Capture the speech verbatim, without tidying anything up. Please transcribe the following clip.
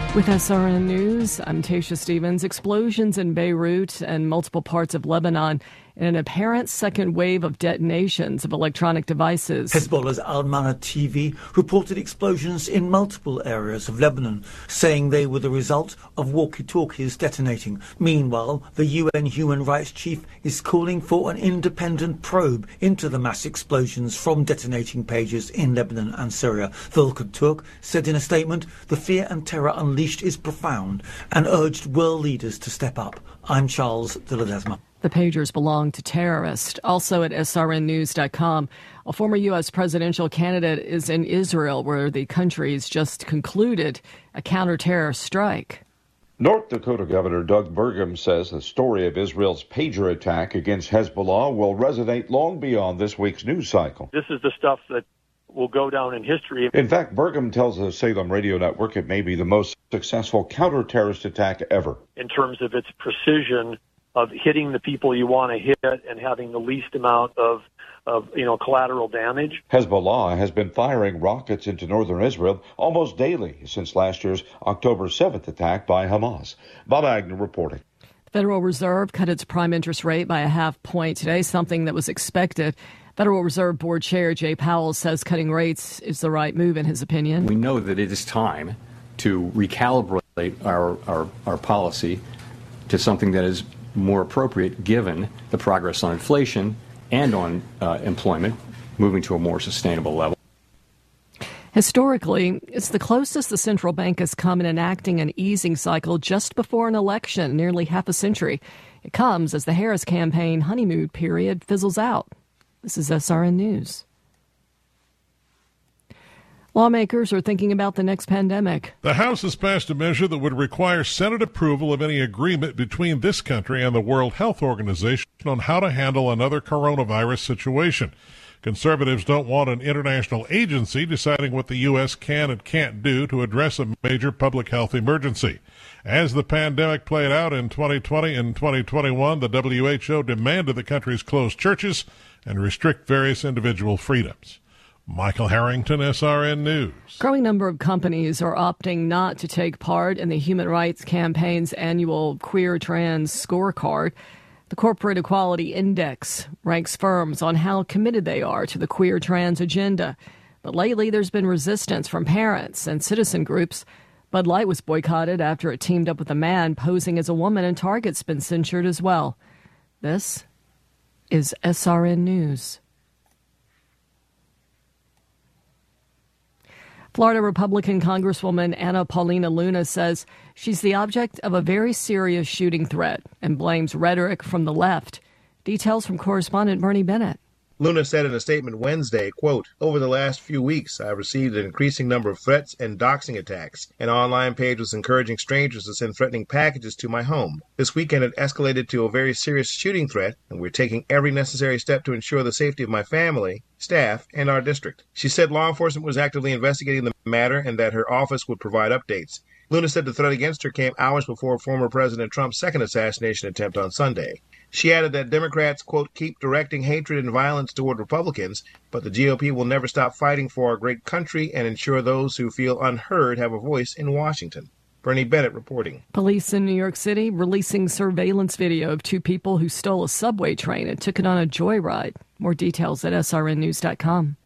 With S R N News, I'm Tasha Stevens. Explosions in Beirut and multiple parts of Lebanon in an apparent second wave of detonations of electronic devices. Hezbollah's Al-Mana T V reported explosions in multiple areas of Lebanon, saying they were the result of walkie-talkies detonating. Meanwhile, the U N Human Rights Chief is calling for an independent probe into the mass explosions from detonating pages in Lebanon and Syria. Volker Turk said in a statement, the fear and terror unleashed is profound, and urged world leaders to step up. I'm Charles de Ledesma. The pagers belong to terrorists. Also at S R N news dot com, a former U S presidential candidate is in Israel, where the country's just concluded a counter-terror strike. North Dakota Governor Doug Burgum says the story of Israel's pager attack against Hezbollah will resonate long beyond this week's news cycle. This is the stuff that will go down in history. In fact, Burgum tells the Salem Radio Network it may be the most successful counter-terrorist attack ever. In terms of its precision of hitting the people you want to hit and having the least amount of, of, you know, collateral damage. Hezbollah has been firing rockets into northern Israel almost daily since last year's October seventh attack by Hamas. Bob Agnew reporting. The Federal Reserve cut its prime interest rate by a half point today, something that was expected. Federal Reserve Board Chair Jay Powell says cutting rates is the right move in his opinion. We know that it is time to recalibrate our, our, our policy to something that is more appropriate given the progress on inflation and on uh, employment, moving to a more sustainable level. Historically, it's the closest the central bank has come in enacting an easing cycle just before an election, nearly half a century. It comes as the Harris campaign honeymoon period fizzles out. This is S R N News. Lawmakers are thinking about the next pandemic. The House has passed a measure that would require Senate approval of any agreement between this country and the World Health Organization on how to handle another coronavirus situation. Conservatives don't want an international agency deciding what the U S can and can't do to address a major public health emergency. As the pandemic played out in twenty twenty and twenty twenty-one, the W H O demanded the countries close churches and restrict various individual freedoms. Michael Harrington, S R N News. A growing number of companies are opting not to take part in the Human Rights Campaign's annual Queer Trans Scorecard. The Corporate Equality Index ranks firms on how committed they are to the queer trans agenda. But lately, there's been resistance from parents and citizen groups. Bud Light was boycotted after it teamed up with a man posing as a woman, and Target's been censured as well. This is S R N News. Florida Republican Congresswoman Anna Paulina Luna says she's the object of a very serious shooting threat and blames rhetoric from the left. Details from correspondent Bernie Bennett. Luna said in a statement Wednesday, quote, over the last few weeks, I've received an increasing number of threats and doxing attacks. An online page was encouraging strangers to send threatening packages to my home. This weekend it escalated to a very serious shooting threat, and we're taking every necessary step to ensure the safety of my family, staff, and our district. She said law enforcement was actively investigating the matter and that her office would provide updates. Luna said the threat against her came hours before former President Trump's second assassination attempt on Sunday. She added that Democrats, quote, keep directing hatred and violence toward Republicans, but the G O P will never stop fighting for our great country and ensure those who feel unheard have a voice in Washington. Bernie Bennett reporting. Police in New York City releasing surveillance video of two people who stole a subway train and took it on a joyride. More details at S R N news dot com.